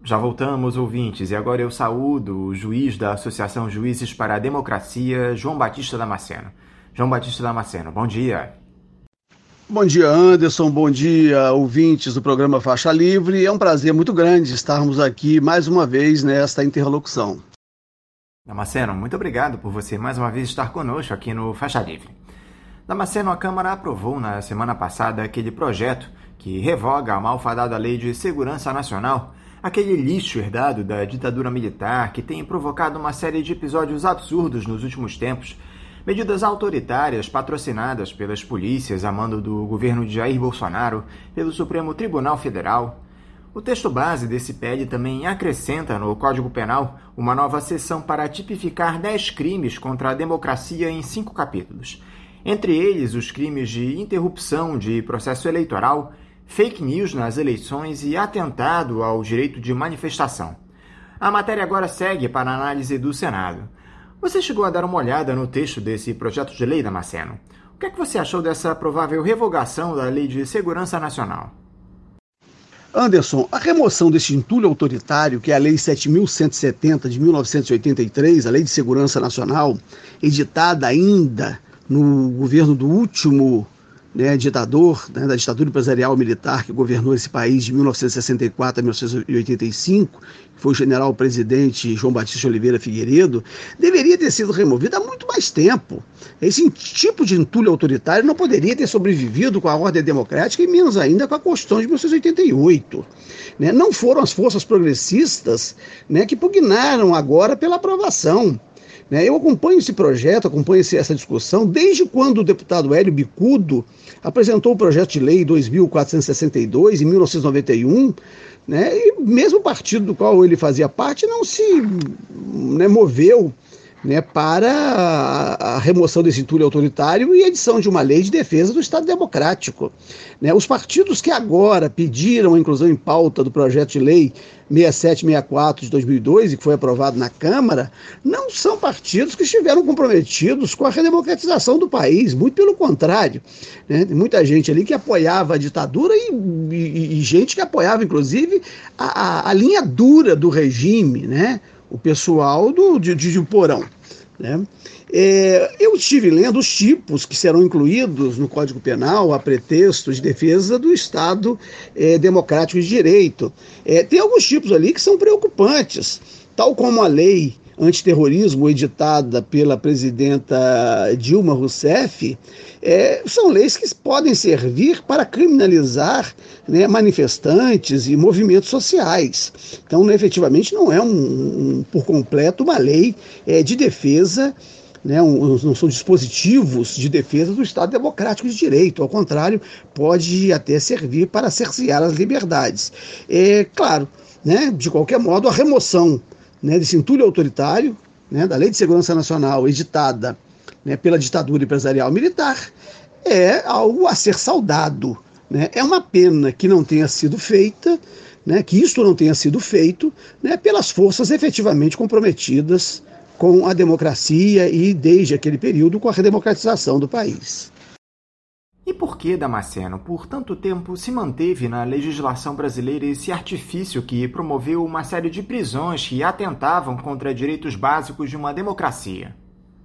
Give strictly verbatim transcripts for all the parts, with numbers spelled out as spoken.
Já voltamos, ouvintes, e agora eu saúdo o juiz da Associação Juízes para a Democracia, João Batista Damasceno. João Batista Damasceno, bom dia. Bom dia, Anderson, bom dia, ouvintes do programa Faixa Livre. É um prazer muito grande estarmos aqui mais uma vez nesta interlocução. Damasceno, muito obrigado por você mais uma vez estar conosco aqui no Faixa Livre. Damasceno, a Câmara aprovou na semana passada aquele projeto que revoga a malfadada Lei de Segurança Nacional, aquele lixo herdado da ditadura militar que tem provocado uma série de episódios absurdos nos últimos tempos, medidas autoritárias patrocinadas pelas polícias a mando do governo de Jair Bolsonaro, pelo Supremo Tribunal Federal. O texto base desse P L também acrescenta no Código Penal uma nova seção para tipificar dez crimes contra a democracia em cinco capítulos. Entre eles, os crimes de interrupção de processo eleitoral, fake news nas eleições e atentado ao direito de manifestação. A matéria agora segue para a análise do Senado. Você chegou a dar uma olhada no texto desse projeto de lei, Damasceno. O que é que você achou dessa provável revogação da Lei de Segurança Nacional? Anderson, a remoção deste entulho autoritário, que é a Lei sete mil cento e setenta de mil novecentos e oitenta e três, a Lei de Segurança Nacional, editada ainda no governo do último né, ditador, né, da ditadura empresarial militar que governou esse país de mil novecentos e sessenta e quatro a mil novecentos e oitenta e cinco, que foi o general-presidente João Batista Oliveira Figueiredo, deveria ter sido removida há muito mais tempo. Esse tipo de entulho autoritário não poderia ter sobrevivido com a ordem democrática e menos ainda com a Constituição de mil novecentos e oitenta e oito. Né? Não foram as forças progressistas né, que pugnaram agora pela aprovação. Eu acompanho esse projeto, acompanho essa discussão desde quando o deputado Hélio Bicudo apresentou o projeto de lei dois mil quatrocentos e sessenta e dois, em mil novecentos e noventa e um, né, e mesmo o partido do qual ele fazia parte não se né, moveu né, para a, a remoção desse entulho autoritário e a edição de uma lei de defesa do Estado Democrático. Né, os partidos que agora pediram a inclusão em pauta do projeto de lei sessenta e sete sessenta e quatro de dois mil e dois, e que foi aprovado na Câmara, não são partidos que estiveram comprometidos com a redemocratização do país, muito pelo contrário. Né? Tem muita gente ali que apoiava a ditadura e, e, e gente que apoiava, inclusive, a, a, a linha dura do regime, né? O pessoal do, de, de, de Porão. Né? É, eu estive lendo os tipos que serão incluídos no Código Penal a pretexto de defesa do Estado é, democrático de direito. É, tem alguns tipos ali que são preocupantes, tal como a lei antiterrorismo editada pela presidenta Dilma Rousseff, é, são leis que podem servir para criminalizar né, manifestantes e movimentos sociais. Então, efetivamente, não é um, um, por completo uma lei é, de defesa, né, um, não são dispositivos de defesa do Estado Democrático de Direito. Ao contrário, pode até servir para cercear as liberdades. É claro, né, de qualquer modo, a remoção né, desse entulho autoritário, né, da Lei de Segurança Nacional editada né, pela ditadura empresarial militar, é algo a ser saudado. Né? É uma pena que não tenha sido feita, né, que isto não tenha sido feito né, pelas forças efetivamente comprometidas com a democracia e, desde aquele período, com a redemocratização do país. E por que, Damasceno, por tanto tempo se manteve na legislação brasileira esse artifício que promoveu uma série de prisões que atentavam contra direitos básicos de uma democracia?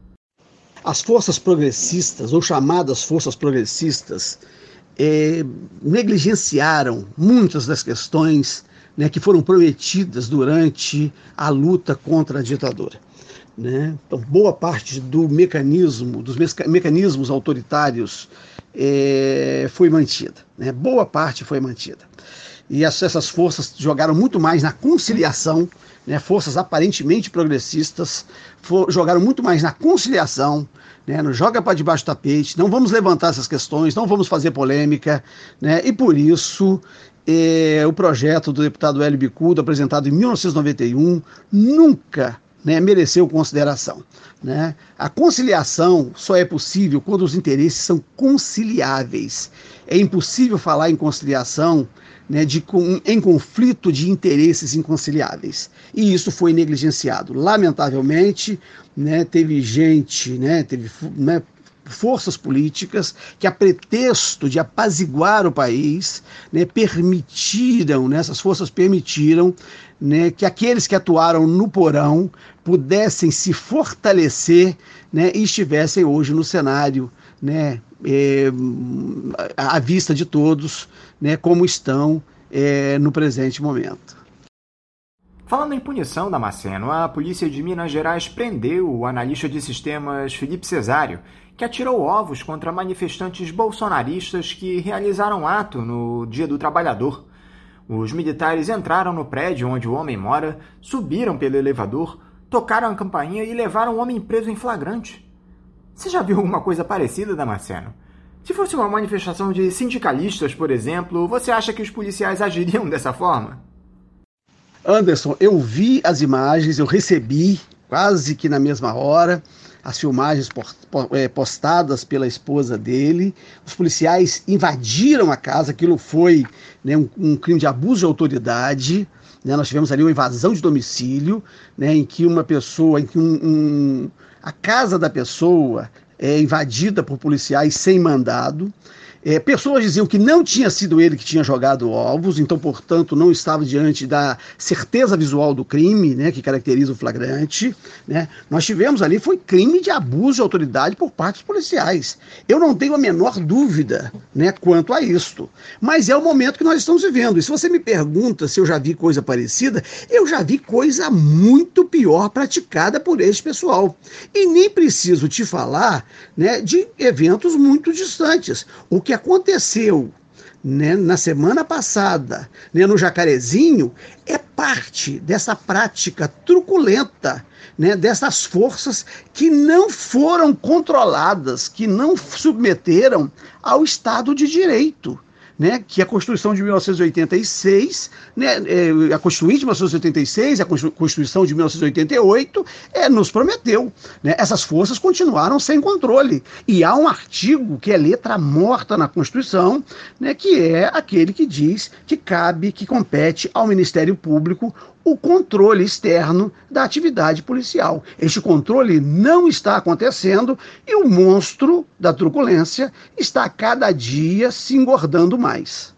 As forças progressistas, ou chamadas forças progressistas, é, negligenciaram muitas das questões né, que foram prometidas durante a luta contra a ditadura. Né? Então, boa parte do mecanismo, dos meca- mecanismos autoritários É, foi mantida, né? Boa parte foi mantida. E as, essas forças jogaram muito mais na conciliação, né? Forças aparentemente progressistas for, jogaram muito mais na conciliação, né? Não joga para debaixo do tapete, não vamos levantar essas questões, não vamos fazer polêmica, né? E por isso é, o projeto do deputado Hélio Bicudo, apresentado em mil novecentos e noventa e um, nunca Né, mereceu consideração. Né? A conciliação só é possível quando os interesses são conciliáveis. É impossível falar em conciliação né, de, em conflito de interesses inconciliáveis. E isso foi negligenciado. Lamentavelmente, né, teve gente, né, teve né, forças políticas que, a pretexto de apaziguar o país, né, permitiram, né, essas forças permitiram, né, que aqueles que atuaram no porão pudessem se fortalecer, né, e estivessem hoje no cenário, né, é, à vista de todos, né, como estão é, no presente momento. Falando em punição, Damasceno, a polícia de Minas Gerais prendeu o analista de sistemas Felipe Cesário, que atirou ovos contra manifestantes bolsonaristas que realizaram ato no Dia do Trabalhador. Os militares entraram no prédio onde o homem mora, subiram pelo elevador, tocaram a campainha e levaram o homem preso em flagrante. Você já viu alguma coisa parecida, Damasceno? Se fosse uma manifestação de sindicalistas, por exemplo, você acha que os policiais agiriam dessa forma? Anderson, eu vi as imagens, eu recebi quase que na mesma hora as filmagens postadas pela esposa dele. Os policiais invadiram a casa, aquilo foi, né, um, um crime de abuso de autoridade. Né? Nós tivemos ali uma invasão de domicílio, né, em que uma pessoa, em que um, um, a casa da pessoa é invadida por policiais sem mandado. É, pessoas diziam que não tinha sido ele que tinha jogado ovos, então, portanto, não estava diante da certeza visual do crime, né, que caracteriza o flagrante. Né. Nós tivemos ali, foi crime de abuso de autoridade por parte dos policiais. Eu não tenho a menor dúvida, né, quanto a isto. Mas é o momento que nós estamos vivendo. E se você me pergunta se eu já vi coisa parecida, eu já vi coisa muito pior praticada por esse pessoal. E nem preciso te falar, né, de eventos muito distantes. O que aconteceu, né, na semana passada, né, no Jacarezinho, é parte dessa prática truculenta, né, dessas forças que não foram controladas, que não submeteram ao Estado de Direito. Né, que a Constituição de mil novecentos e oitenta e seis, né, é, a Constituinte de mil novecentos e oitenta e seis, a Constituição de mil novecentos e oitenta e oito, é, nos prometeu. Né, essas forças continuaram sem controle. E há um artigo que é letra morta na Constituição, né, que é aquele que diz que cabe, que compete ao Ministério Público o controle externo da atividade policial. Este controle não está acontecendo e o monstro da truculência está a cada dia se engordando mais.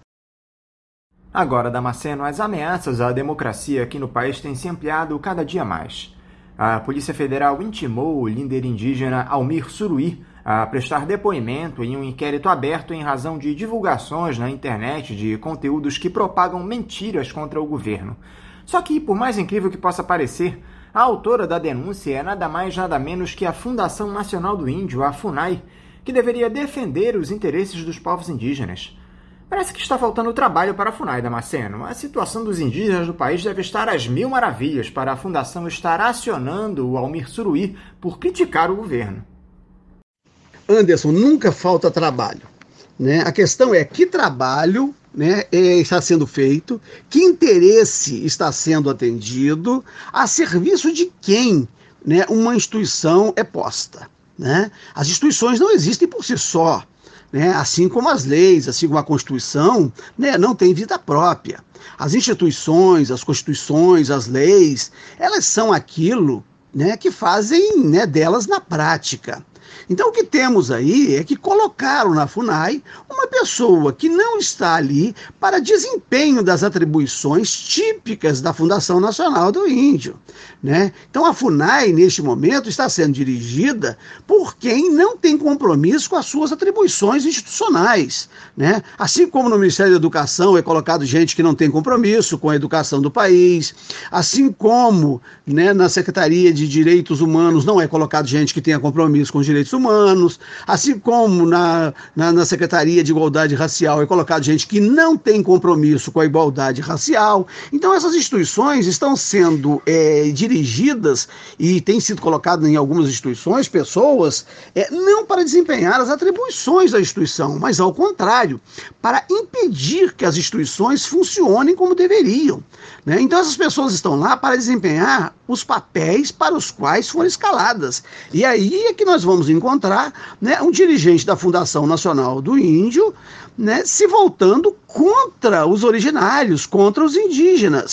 Agora, Damasceno, as ameaças à democracia aqui no país têm se ampliado cada dia mais. A Polícia Federal intimou o líder indígena Almir Suruí a prestar depoimento em um inquérito aberto em razão de divulgações na internet de conteúdos que propagam mentiras contra o governo. Só que, por mais incrível que possa parecer, a autora da denúncia é nada mais nada menos que a Fundação Nacional do Índio, a FUNAI, que deveria defender os interesses dos povos indígenas. Parece que está faltando trabalho para a FUNAI, Damasceno. A situação dos indígenas do país deve estar às mil maravilhas para a Fundação estar acionando o Almir Suruí por criticar o governo. Anderson, nunca falta trabalho. Né? A questão é que trabalho, né, está sendo feito, que interesse está sendo atendido, a serviço de quem, né, uma instituição é posta. Né? As instituições não existem por si só, né? Assim como as leis, assim como a Constituição, né, não tem vida própria. As instituições, as constituições, as leis, elas são aquilo, né, que fazem, né, delas na prática. Então o que temos aí é que colocaram na FUNAI uma pessoa que não está ali para desempenho das atribuições típicas da Fundação Nacional do Índio. Né? Então a FUNAI, neste momento, está sendo dirigida por quem não tem compromisso com as suas atribuições institucionais. Né? Assim como no Ministério da Educação é colocado gente que não tem compromisso com a educação do país, assim como, né, na Secretaria de Direitos Humanos não é colocado gente que tenha compromisso com os direitos humanos, assim como na, na, na Secretaria de Igualdade Racial é colocado gente que não tem compromisso com a igualdade racial. Então essas instituições estão sendo é, dirigidas e têm sido colocadas em algumas instituições pessoas é, não para desempenhar as atribuições da instituição, mas ao contrário, para impedir que as instituições funcionem como deveriam. Né? Então essas pessoas estão lá para desempenhar os papéis para os quais foram escaladas. E aí é que nós vamos encontrar, né, um dirigente da Fundação Nacional do Índio, né, se voltando contra os originários, contra os indígenas.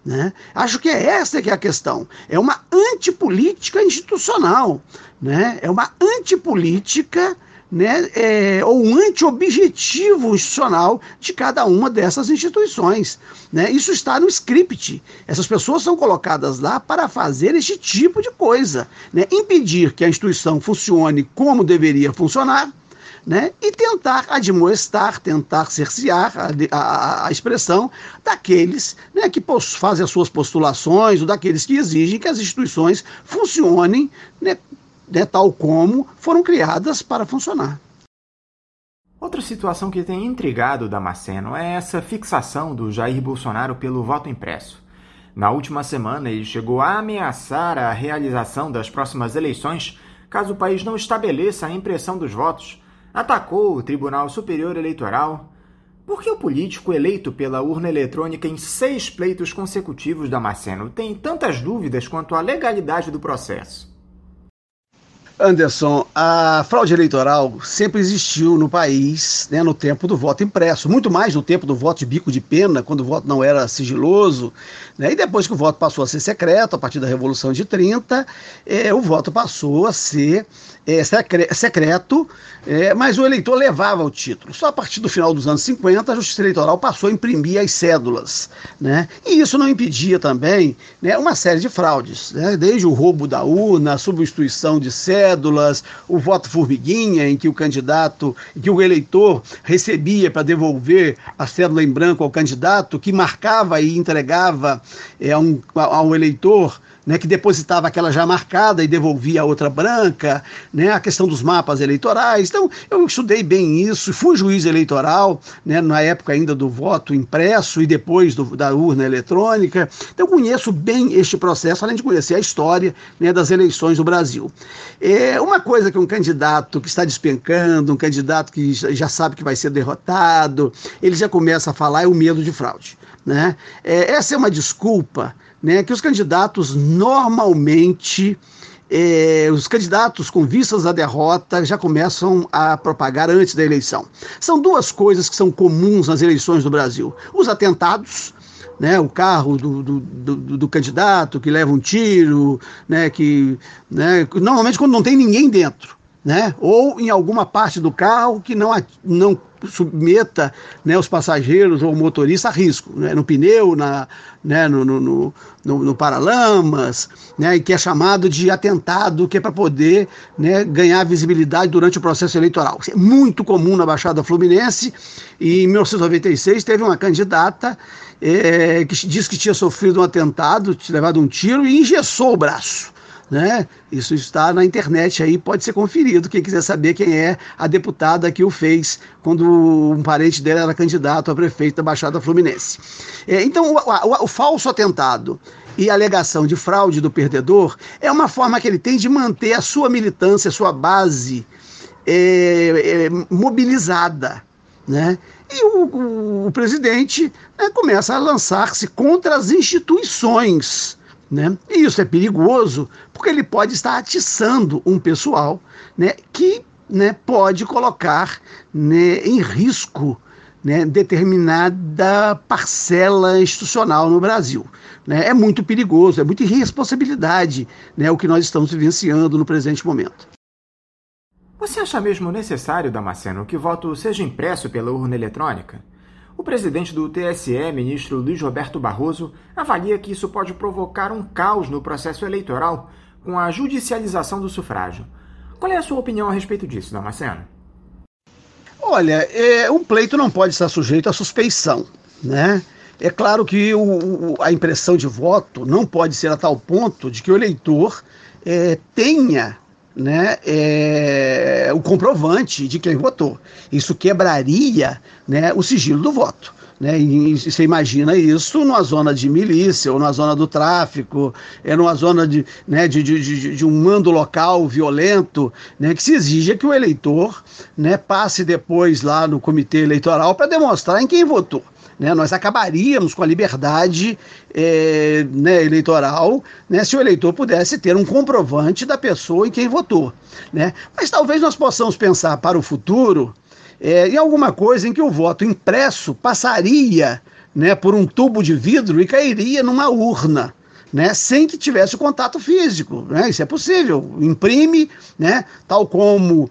né? Acho que é essa que é a questão. É uma antipolítica institucional, né? É uma antipolítica, né, é, ou um anti-objetivo institucional de cada uma dessas instituições, né? Isso está no script. Essas pessoas são colocadas lá para fazer este tipo de coisa, né? Impedir que a instituição funcione como deveria funcionar, né? E tentar admoestar, tentar cercear a, a, a expressão daqueles, né, que fazem as suas postulações, ou daqueles que exigem que as instituições funcionem, né, né, tal como foram criadas para funcionar. Outra situação que tem intrigado Damasceno é essa fixação do Jair Bolsonaro pelo voto impresso. Na última semana, ele chegou a ameaçar a realização das próximas eleições caso o país não estabeleça a impressão dos votos. Atacou o Tribunal Superior Eleitoral. Por que o político eleito pela urna eletrônica em seis pleitos consecutivos, Damasceno, tem tantas dúvidas quanto à legalidade do processo? Anderson, a fraude eleitoral sempre existiu no país, né, no tempo do voto impresso, muito mais no tempo do voto de bico de pena, quando o voto não era sigiloso, né, e depois que o voto passou a ser secreto, a partir da Revolução de trinta, é, o voto passou a ser é, secre secreto, é, mas o eleitor levava o título. Só a partir do final dos anos cinquenta, a Justiça Eleitoral passou a imprimir as cédulas, né, e isso não impedia também, né, uma série de fraudes, né, desde o roubo da urna, a substituição de cédulas, cédulas, o voto formiguinha, em que o candidato, em que o eleitor recebia para devolver a cédula em branco ao candidato, que marcava e entregava é, a um, ao eleitor, né, que depositava aquela já marcada e devolvia a outra branca, né, a questão dos mapas eleitorais. Então, eu estudei bem isso, fui juiz eleitoral, né, na época ainda do voto impresso e depois do, da urna eletrônica. Então, eu conheço bem este processo, além de conhecer a história, né, das eleições do Brasil. É uma coisa que um candidato que está despencando, um candidato que já sabe que vai ser derrotado, ele já começa a falar é o medo de fraude, né? É, essa é uma desculpa, né, que os candidatos normalmente, eh, os candidatos com vistas à derrota já começam a propagar antes da eleição. São duas coisas que são comuns nas eleições do Brasil: os atentados, né, o carro do, do, do, do candidato que leva um tiro, né, que, né, normalmente quando não tem ninguém dentro, né, ou em alguma parte do carro que não, não submeta, né, os passageiros ou o motorista a risco, né, no pneu, na, né, no, no, no, no, no paralamas, né, que é chamado de atentado, que é para poder, né, ganhar visibilidade durante o processo eleitoral. Isso é muito comum na Baixada Fluminense, e em mil novecentos e noventa e seis teve uma candidata é, que disse que tinha sofrido um atentado, tinha levado um tiro e engessou o braço. Né? Isso está na internet aí, pode ser conferido, quem quiser saber quem é a deputada que o fez quando um parente dela era candidato a prefeito da Baixada Fluminense. É, então o, o, o falso atentado e a alegação de fraude do perdedor é uma forma que ele tem de manter a sua militância, a sua base é, é, mobilizada, né? E o, o, o presidente, né, começa a lançar-se contra as instituições, né? E isso é perigoso, porque ele pode estar atiçando um pessoal, né, que, né, pode colocar, né, em risco, né, determinada parcela institucional no Brasil. Né? É muito perigoso, é muita irresponsabilidade, né, o que nós estamos vivenciando no presente momento. Você acha mesmo necessário, Damasceno, que o voto seja impresso pela urna eletrônica? O presidente do T S E, ministro Luiz Roberto Barroso, avalia que isso pode provocar um caos no processo eleitoral com a judicialização do sufrágio. Qual é a sua opinião a respeito disso, Damasceno? Olha, é, um pleito não pode estar sujeito à suspeição, né? É claro que o, a impressão de voto não pode ser a tal ponto de que o eleitor é, tenha, né, é, o comprovante de quem votou. Isso quebraria, né, o sigilo do voto. Né, e você imagina isso numa zona de milícia, ou numa zona do tráfico, é numa zona de, né, de, de, de, de um mando local violento, né, que se exija que o eleitor, né, passe depois lá no comitê eleitoral para demonstrar em quem votou. Né, nós acabaríamos com a liberdade é, né, eleitoral, né, se o eleitor pudesse ter um comprovante da pessoa em quem votou. Né? Mas talvez nós possamos pensar para o futuro é, em alguma coisa em que o voto impresso passaria, né, por um tubo de vidro e cairia numa urna, né, sem que tivesse o contato físico, né? Isso é possível. Imprime, né, tal como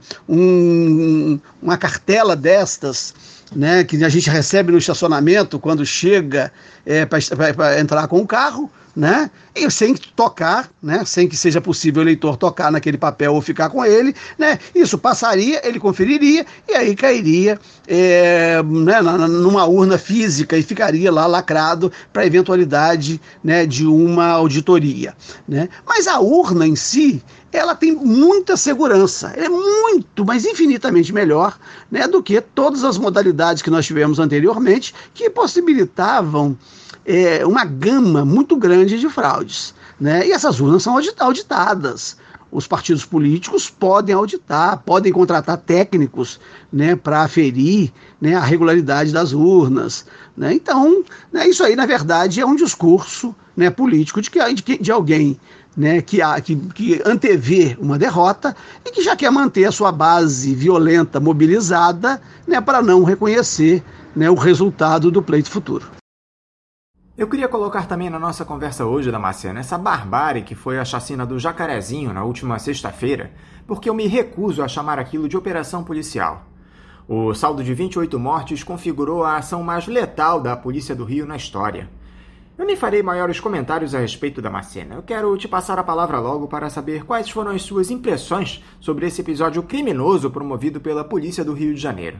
um, uma cartela destas, né, que a gente recebe no estacionamento quando chega é, para entrar com o carro, né, e sem tocar, né, sem que seja possível o leitor tocar naquele papel ou ficar com ele, né, isso passaria, ele conferiria e aí cairia é, né, numa urna física e ficaria lá lacrado para a eventualidade, né, de uma auditoria, né. Mas a urna em si, ela tem muita segurança, ela é muito, mas infinitamente melhor, né, do que todas as modalidades que nós tivemos anteriormente, que possibilitavam é, uma gama muito grande de fraudes, né? E essas urnas são auditadas. Os partidos políticos podem auditar, podem contratar técnicos, né, para aferir, né, a regularidade das urnas, né? Então, né, isso aí, na verdade, é um discurso, né, político de, que, de, de alguém, né, que, que, que antevê uma derrota e que já quer manter a sua base violenta mobilizada, né, para não reconhecer, né, o resultado do pleito futuro. Eu queria colocar também na nossa conversa hoje, Damasceno, essa barbárie que foi a chacina do Jacarezinho na última sexta-feira, porque eu me recuso a chamar aquilo de operação policial. O saldo de vinte e oito mortes configurou a ação mais letal da Polícia do Rio na história. Eu nem farei maiores comentários a respeito, Damasceno. Eu quero te passar a palavra logo para saber quais foram as suas impressões sobre esse episódio criminoso promovido pela Polícia do Rio de Janeiro.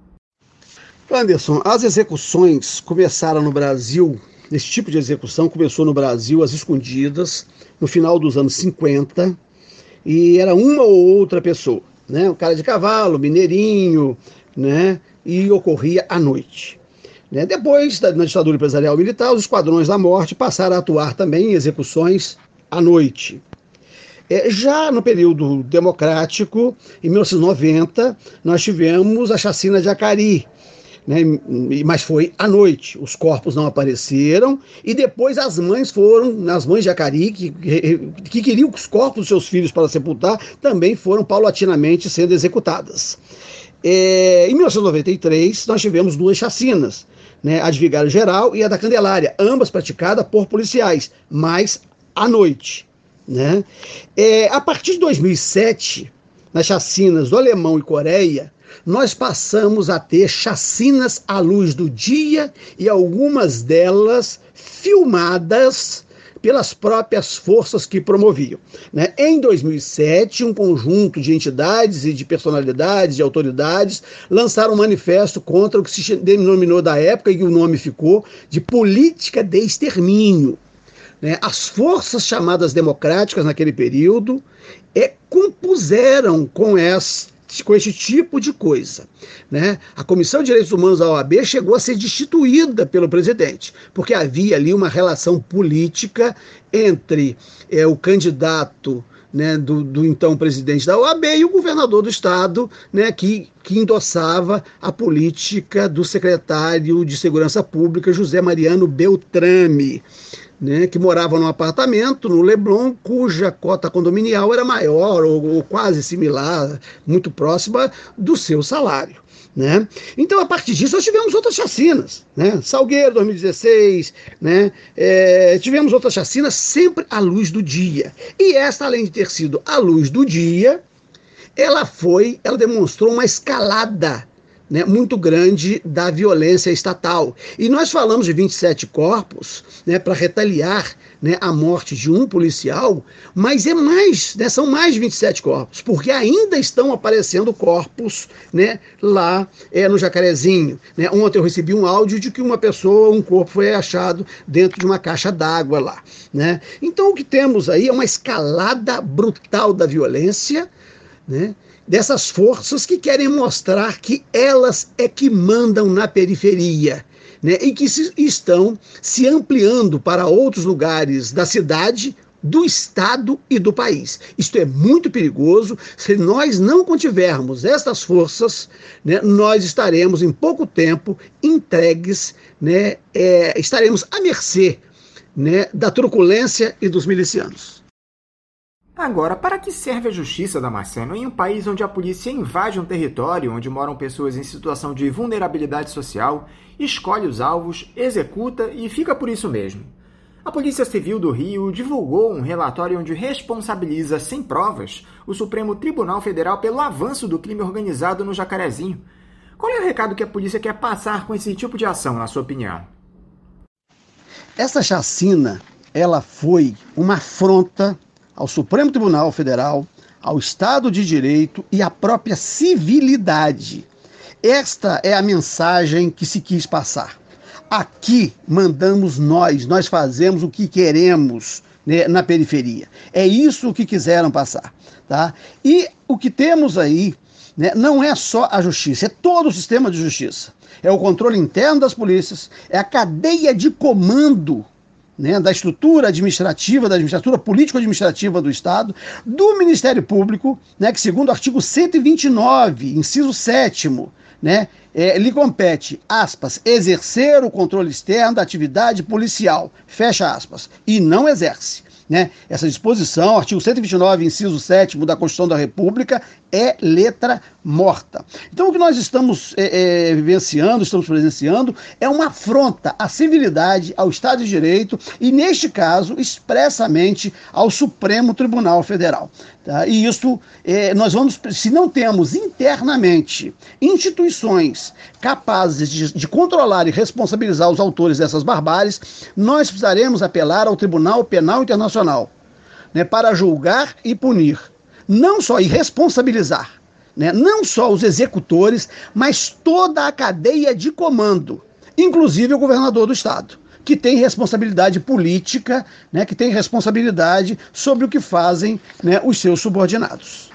Anderson, as execuções começaram no Brasil. Esse tipo de execução começou no Brasil às escondidas, no final dos anos cinquenta, e era uma ou outra pessoa, né? Um cara de cavalo, mineirinho, né? E ocorria à noite. Né? Depois, na ditadura empresarial militar, os esquadrões da morte passaram a atuar também em execuções à noite. É, já no período democrático, em mil novecentos e noventa, nós tivemos a chacina de Acari, né, mas foi à noite, os corpos não apareceram e depois as mães foram, as mães de Acari, que, que queriam os corpos dos seus filhos para sepultar, também foram paulatinamente sendo executadas. É, em mil novecentos e noventa e três nós tivemos duas chacinas, né, a de Vigário Geral e a da Candelária, ambas praticadas por policiais, mas à noite. Né? É, a partir de dois mil e sete, nas chacinas do Alemão e Coreia, nós passamos a ter chacinas à luz do dia e algumas delas filmadas pelas próprias forças que promoviam. Né? Em dois mil e sete, um conjunto de entidades e de personalidades, de autoridades, lançaram um manifesto contra o que se denominou da época, e o nome ficou, de política de extermínio. Né? As forças chamadas democráticas naquele período é, compuseram com essa com esse tipo de coisa. Né? A Comissão de Direitos Humanos da O A B chegou a ser destituída pelo presidente, porque havia ali uma relação política entre é, o candidato, né, do, do então presidente da O A B e o governador do estado, né, que, que endossava a política do secretário de Segurança Pública, José Mariano Beltrame, né, que morava num apartamento no Leblon, cuja cota condominial era maior ou, ou quase similar, muito próxima do seu salário. Né? Então, a partir disso, nós tivemos outras chacinas. Né? Salgueiro, dois mil e dezesseis, né? é, tivemos outras chacinas sempre à luz do dia. E esta, além de ter sido à luz do dia, ela foi, ela demonstrou uma escalada, né, muito grande da violência estatal. E nós falamos de vinte e sete corpos, né, para retaliar, né, a morte de um policial, mas é mais, né, são mais de vinte e sete corpos, porque ainda estão aparecendo corpos, né, lá é, no Jacarezinho. Né? Ontem eu recebi um áudio de que uma pessoa, um corpo foi achado dentro de uma caixa d'água lá. Né? Então o que temos aí é uma escalada brutal da violência, né, dessas forças que querem mostrar que elas é que mandam na periferia, né, e que se, estão se ampliando para outros lugares da cidade, do estado e do país. Isto é muito perigoso. Se nós não contivermos estas forças, né, nós estaremos em pouco tempo entregues, né, é, estaremos à mercê, né, da truculência e dos milicianos. Agora, para que serve a justiça, Damasceno, em um país onde a polícia invade um território onde moram pessoas em situação de vulnerabilidade social, escolhe os alvos, executa e fica por isso mesmo? A Polícia Civil do Rio divulgou um relatório onde responsabiliza, sem provas, o Supremo Tribunal Federal pelo avanço do crime organizado no Jacarezinho. Qual é o recado que a polícia quer passar com esse tipo de ação, na sua opinião? Essa chacina, ela foi uma afronta ao Supremo Tribunal Federal, ao Estado de Direito e à própria civilidade. Esta é a mensagem que se quis passar. Aqui mandamos nós, nós fazemos o que queremos, né, na periferia. É isso que quiseram passar, tá? E o que temos aí, né, não é só a justiça, é todo o sistema de justiça. É o controle interno das polícias, é a cadeia de comando, né, da estrutura administrativa, da estrutura político-administrativa do Estado, do Ministério Público, né, que segundo o artigo cento e vinte e nove, inciso sétimo, né, é, lhe compete, aspas, exercer o controle externo da atividade policial, fecha aspas, e não exerce. Né? Essa disposição, artigo cento e vinte e nove, inciso sétimo da Constituição da República, é letra morta. Então, o que nós estamos é, é, vivenciando, estamos presenciando, é uma afronta à civilidade, ao Estado de Direito e, neste caso, expressamente ao Supremo Tribunal Federal. Tá? E isso, é, nós vamos, se não temos internamente instituições capazes de, de controlar e responsabilizar os autores dessas barbáries, nós precisaremos apelar ao Tribunal Penal Internacional, né, para julgar e punir, não só e responsabilizar, né, não só os executores, mas toda a cadeia de comando, inclusive o governador do estado, que tem responsabilidade política, né, que tem responsabilidade sobre o que fazem, né, os seus subordinados.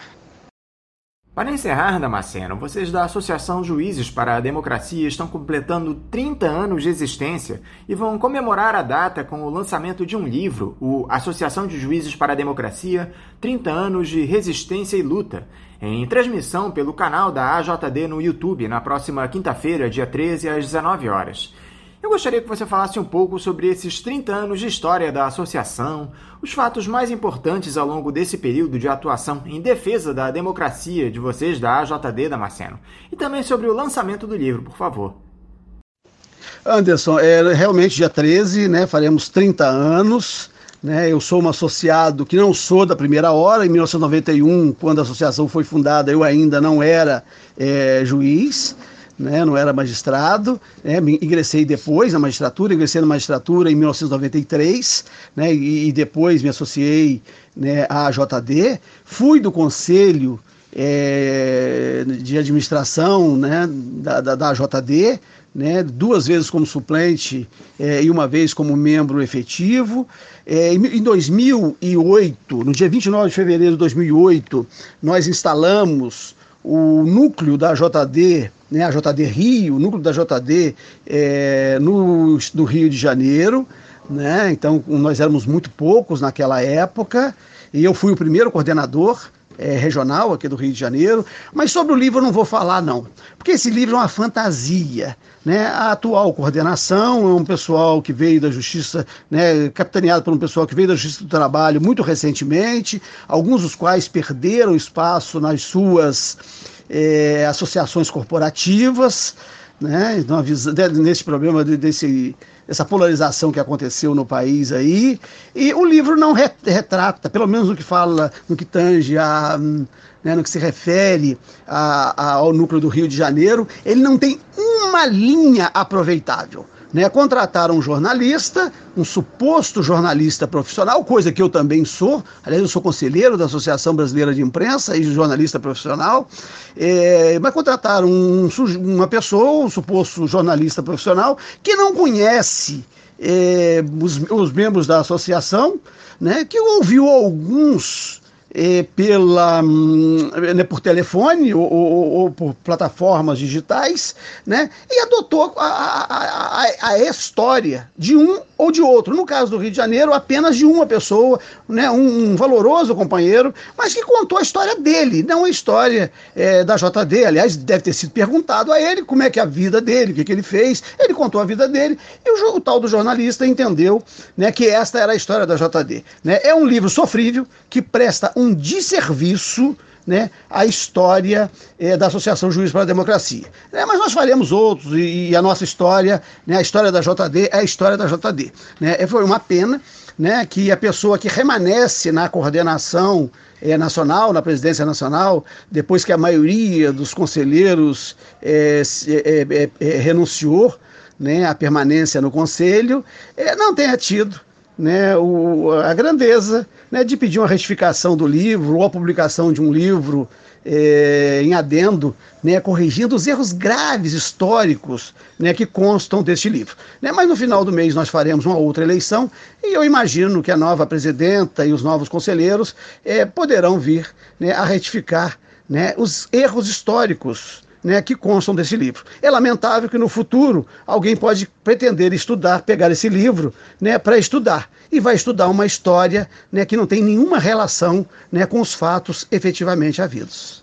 Para encerrar, Damasceno, vocês da Associação Juízes para a Democracia estão completando trinta anos de existência e vão comemorar a data com o lançamento de um livro, o Associação de Juízes para a Democracia, trinta anos de Resistência e Luta, em transmissão pelo canal da A J D no YouTube na próxima quinta-feira, dia treze, às dezenove horas. Eu gostaria que você falasse um pouco sobre esses trinta anos de história da associação, os fatos mais importantes ao longo desse período de atuação em defesa da democracia de vocês da A J D, Damasceno, e também sobre o lançamento do livro, por favor. Anderson, é realmente dia treze, né, faremos trinta anos, né, eu sou um associado que não sou da primeira hora. Em mil novecentos e noventa e um, quando a associação foi fundada, eu ainda não era é, juiz, né, não era magistrado, né, ingressei depois na magistratura, ingressei na magistratura em mil novecentos e noventa e três, né, e, e depois me associei, né, à A J D, fui do conselho é, de administração, né, da, da, da A J D, né, duas vezes como suplente é, e uma vez como membro efetivo. É, em, em dois mil e oito, no dia vinte e nove de fevereiro de dois mil e oito, nós instalamos o núcleo da A J D, né, a J D Rio, o núcleo da J D é, no, no Rio de Janeiro, né, então nós éramos muito poucos naquela época, e eu fui o primeiro coordenador é, regional aqui do Rio de Janeiro. Mas sobre o livro eu não vou falar não, porque esse livro é uma fantasia, né? A atual coordenação é um pessoal que veio da Justiça, né, capitaneado por um pessoal que veio da Justiça do Trabalho muito recentemente, alguns dos quais perderam espaço nas suas é, associações corporativas, né, nesse problema de, desse, dessa polarização que aconteceu no país aí. E o livro não retrata, pelo menos no que fala, no que tange a, né, no que se refere a, a, ao núcleo do Rio de Janeiro, ele não tem uma linha aproveitável. Né, contrataram um jornalista, um suposto jornalista profissional, coisa que eu também sou. Aliás, eu sou conselheiro da Associação Brasileira de Imprensa e jornalista profissional, é, mas contrataram um, uma pessoa, um suposto jornalista profissional, que não conhece é, os, os membros da associação, né, que ouviu alguns É, pela, né, por telefone ou, ou, ou por plataformas digitais, né, e adotou a, a, a, a história de um ou de outro. No caso do Rio de Janeiro, apenas de uma pessoa, né, um, um valoroso companheiro, mas que contou a história dele, não a história é, da J D. Aliás, deve ter sido perguntado a ele como é que é a vida dele, o que, que ele fez. Ele contou a vida dele e o, o tal do jornalista entendeu, né, que esta era a história da J D. Né? É um livro sofrível que presta um desserviço, né, à história é, da Associação Juízes para a Democracia. É, mas nós faremos outros, e, e a nossa história, né, a história da J D é a história da J D. Né? Foi uma pena, né, que a pessoa que remanesce na coordenação é, nacional, na presidência nacional, depois que a maioria dos conselheiros é, é, é, é, renunciou, né, à permanência no conselho, é, não tenha tido, né, o, a grandeza, né, de pedir uma retificação do livro ou a publicação de um livro é, em adendo, né, corrigindo os erros graves históricos, né, que constam deste livro. Né, mas no final do mês nós faremos uma outra eleição e eu imagino que a nova presidenta e os novos conselheiros é, poderão vir, né, a retificar, né, os erros históricos, né, que constam desse livro. É lamentável que no futuro alguém pode pretender estudar, pegar esse livro, né, para estudar, e vai estudar uma história, né, que não tem nenhuma relação, né, com os fatos efetivamente havidos.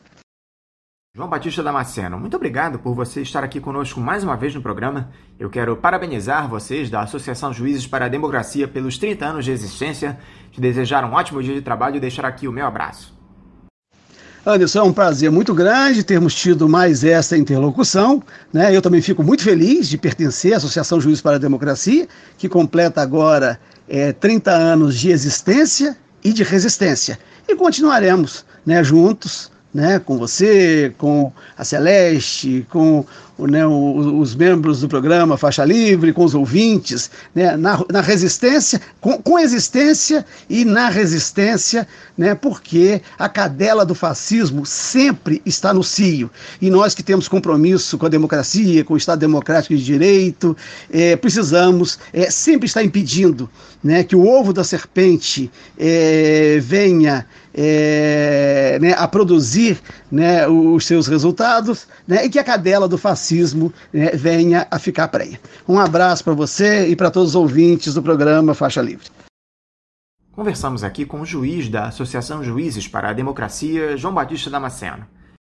João Batista Damasceno, muito obrigado por você estar aqui conosco mais uma vez no programa. Eu quero parabenizar vocês da Associação Juízes para a Democracia pelos trinta anos de existência, te desejar um ótimo dia de trabalho e deixar aqui o meu abraço. Anderson, é um prazer muito grande termos tido mais essa interlocução, né? Eu também fico muito feliz de pertencer à Associação Juízes para a Democracia, que completa agora é, trinta anos de existência e de resistência. E continuaremos, né, juntos, né, com você, com a Celeste, com, né, os membros do programa Faixa Livre, com os ouvintes, né, na, na resistência, com, com existência e na resistência, né, porque a cadela do fascismo sempre está no cio. E nós que temos compromisso com a democracia, com o Estado Democrático de Direito, é, precisamos é, sempre estar impedindo, né, que o ovo da serpente é, venha É, né, a produzir, né, os seus resultados, né, e que a cadela do fascismo, né, venha a ficar prenha. Um abraço para você e para todos os ouvintes do programa Faixa Livre. Conversamos aqui com o juiz da Associação Juízes para a Democracia, João Batista Damasceno.